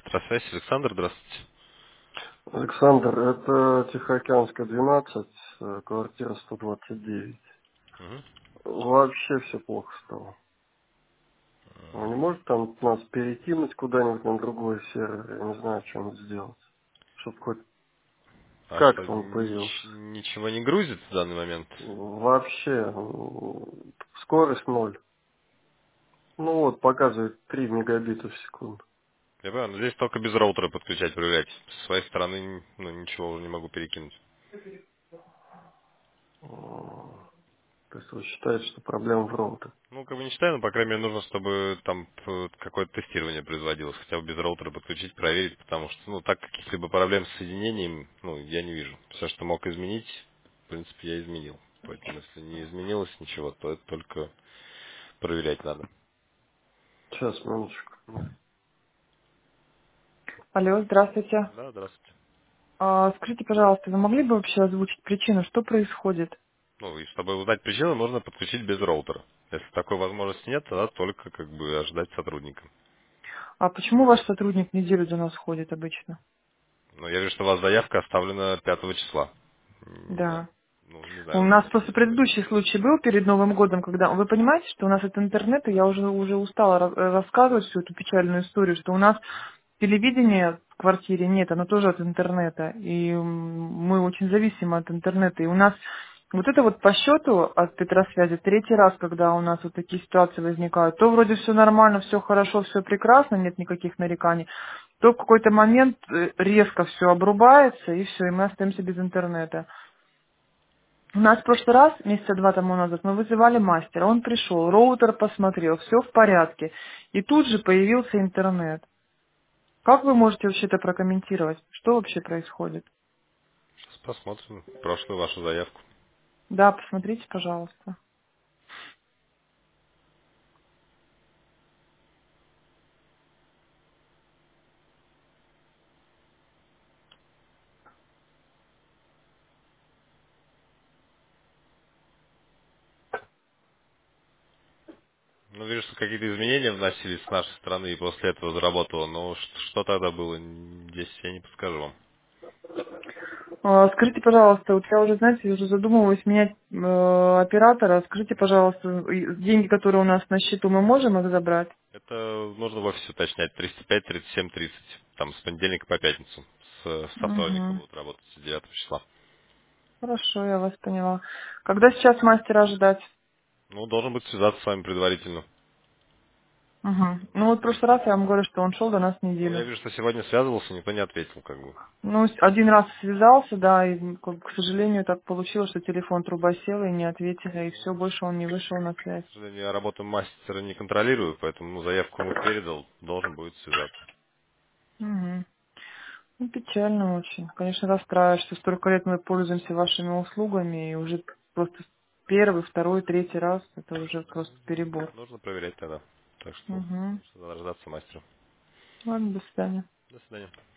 Электросвязь, Александр, здравствуйте. Александр, это Тихоокеанская, 12, квартира 129. Мгм. Вообще все плохо стало. Он не может там нас перекинуть куда-нибудь на другой сервер? Я не знаю, что надо сделать. Чтоб хоть А что, как-то он появился. ничего не грузит в данный момент? Вообще, скорость ноль. Ну вот, показывает 3 мегабита в секунду. Я понял, но здесь только без роутера подключать, проверять. С своей стороны, ну, ничего уже не могу перекинуть. То есть вы считаете, что проблема в роутере? Ну, как бы не считаю, но, по крайней мере, нужно, чтобы там какое-то тестирование производилось. Хотя бы без роутера подключить, проверить, потому что, ну, так каких-либо проблем с соединением, ну, я не вижу. Все, что мог изменить, в принципе, я изменил. Поэтому, если не изменилось ничего, то это только проверять надо. Сейчас, минуточку. Алло, здравствуйте. Да, здравствуйте. Скажите, пожалуйста, вы могли бы вообще озвучить причину, что происходит? Ну, и чтобы узнать причину, можно подключить без роутера. Если такой возможности нет, тогда только как бы ожидать сотрудника. А почему ваш сотрудник неделю до нас ходит обычно? Но я вижу, что у вас заявка оставлена 5 числа. Не знаю. Да. Ну, не У знаю, нас почему просто не ходит. предыдущий случай был перед Новым годом, когда вы понимаете, что у нас от интернета, я уже устала рассказывать всю эту печальную историю, что у нас телевидения в квартире нет, оно тоже от интернета. И мы очень зависимы от интернета. И у нас вот это вот по счету от Петросвязи третий раз, когда у нас вот такие ситуации возникают. То вроде все нормально, все хорошо, все прекрасно, нет никаких нареканий. То в какой-то момент резко все обрубается, и все, и мы остаемся без интернета. У нас в прошлый раз, месяца два тому назад, мы вызывали мастера. Он пришел, роутер посмотрел, все в порядке. И тут же появился интернет. Как вы можете вообще это прокомментировать? Что вообще происходит? Сейчас посмотрим прошлую вашу заявку. Да, посмотрите, пожалуйста. Ну, вижу, что какие-то изменения вносились с нашей стороны, и после этого заработало. Но что тогда было, здесь я не подскажу вам. Скажите, пожалуйста, вот я уже, знаете, уже задумывалась менять оператора. Скажите, пожалуйста, деньги, которые у нас на счету, мы можем их забрать? Это нужно в офисе уточнять. 305, 37, 30. Там с понедельника по пятницу. Со вторника Угу. будут работать с 9 числа. Хорошо, я вас поняла. Когда сейчас мастера ожидать? Ну, должен быть связаться с вами предварительно. Угу. Ну вот в прошлый раз я вам говорю, что он шел до нас Ну, я неделю. вижу, что сегодня связывался, никто не ответил, как бы. Ну, один раз связался, да, и, к сожалению, так получилось, что телефон труба села и не ответили, и все, больше он не вышел на связь. К сожалению, я работу мастера не контролирую, поэтому ну, заявку ему передал, должен будет связаться. Угу. Ну, печально очень. Конечно, расстраиваешь, что столько лет мы пользуемся вашими услугами, и уже просто первый, второй, третий раз, это уже просто перебор. Нужно проверять тогда. Так что Угу. надо дождаться мастера. Ладно, до свидания. До свидания.